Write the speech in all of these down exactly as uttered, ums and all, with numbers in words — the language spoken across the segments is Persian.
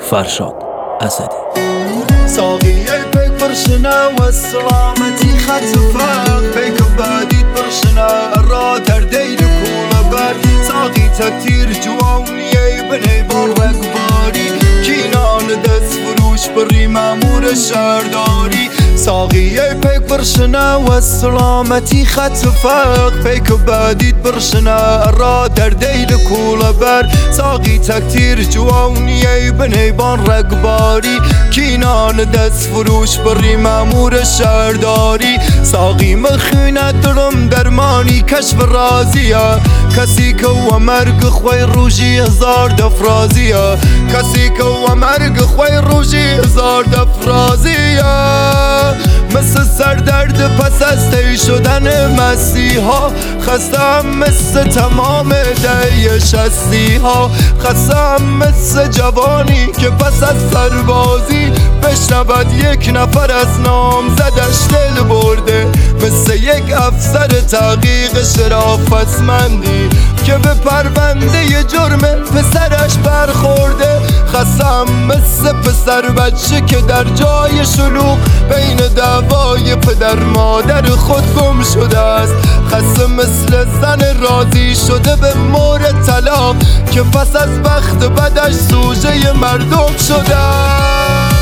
فرشاد اسدی. ساقي بيك برشنا والسلامتي خط فاق بيك باديد برشنا الراتر ديل كولا بار ساقي تكتير جواني بني برق باري كينان دس فروش بري مامور الشرداري. ساقي بيك برشنا والسلامتي خط فاق بيك باديد برشنا الراتر ديل كولا بار ساقي تكتير جواني بني برق باري كينان دست فروش بری مامور شهرداری. ساقی مخونه درم درمانی کشف رازیه کسی که و مرگ خوی روژی هزار دفرازیه کسی که و مرگ خوی روژی هزار دفرازیه. مثل سردرد پس از تی شدن مسیحا خستم مثل تمام دی شستی ها خستم مثل جوانی که پس از سربازی بشنود یک نفر از نام زدش دل برده مثل یک افسر تحقیق شرافتمندی که به پرونده جرم پسرش برخورده. خستم مثل پسر بچه که در جای شلوغ بین دعوای پدر مادر خود گم شده است. خستم مثل زن راضی شده به مورد طلاق که پس از بخت بدش سوژه مردم شده است.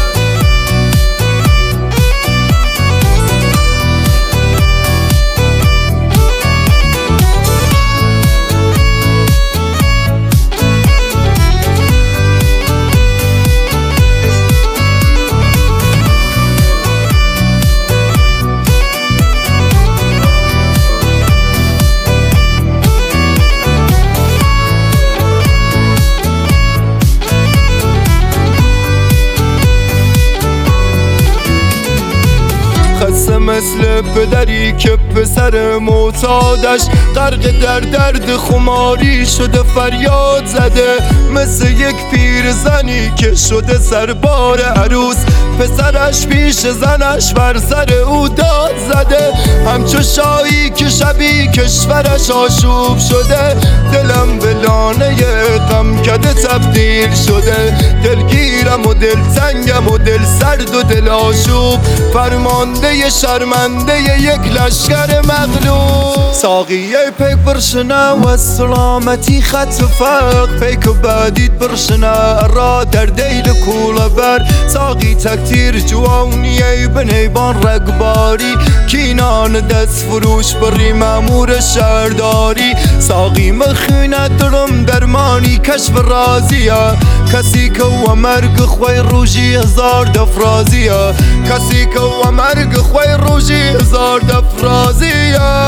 مثل پدری که پسر معتادش غرق در درد خماری شده فریاد زده مثل یک پیرزنی که شده سربار عروس پسرش پیش زنش بر سر او داد زده همچو شاهی که شبی کشورش آشوب شده. دلم به لانه غمکده تبدیل شده دلگیرم و دلتنگم و دل سرد و دل آشوب فرمانده شرمنده یک لشکر مغلوب. ساقی پیک برشنا و سلامتی خط فاق پیک بادید برشنا را در دیل کولا بر ساقی تکتیر جوانی بنی بان رگباری کینان دست فروش بری مامور شهرداری. ساقی مخونه درم درمانی کشف رازیه کسی که و مرگ خوی روژی هزار دفرازیه کسی که و مرگ خوی روژی هزار دفرازیه.